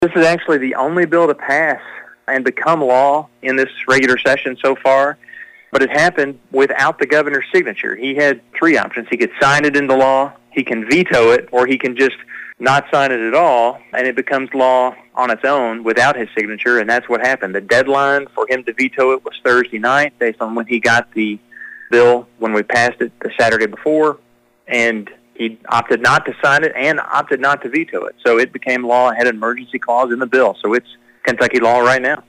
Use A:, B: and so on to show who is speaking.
A: This is actually the only bill to pass and become law in this regular session so far, but it happened without the governor's signature. He had three options. He could sign it into law, he can veto it, or he can just not sign it at all, and it becomes law on its own without his signature, and that's what happened. The deadline for him to veto it was Thursday night, based on when he got the bill when we passed it the Saturday before, and he opted not to sign it and opted not to veto it. So it became law. It had an emergency clause in the bill, so it's Kentucky law right now.